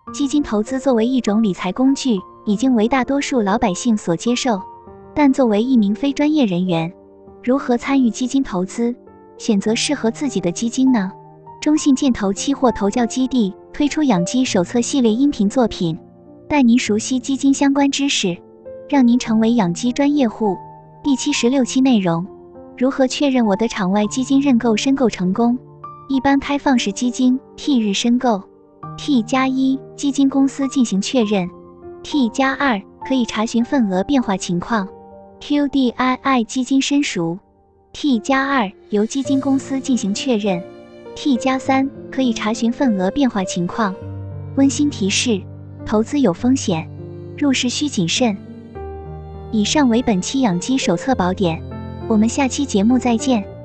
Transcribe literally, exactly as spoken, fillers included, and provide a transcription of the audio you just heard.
基金投资作为一种理财工具，已经为大多数老百姓所接受。但作为一名非专业人员，如何参与基金投资，选择适合自己的基金呢？中信建投期货投教基地推出养鸡手册系列音频作品，带您熟悉基金相关知识，让您成为养鸡专业户。第七十六期内容：如何确认我的场外基金认购申购成功？一般开放式基金 T 日申购 T 加一基金公司进行确认 T 加二可以查询份额变化情况 Q D I I 基金申赎 T 加二由基金公司进行确认 T 加三可以查询份额变化情况。温馨提示：投资有风险，入市需谨慎。以上为本期养鸡手册宝典，我们下期节目再见。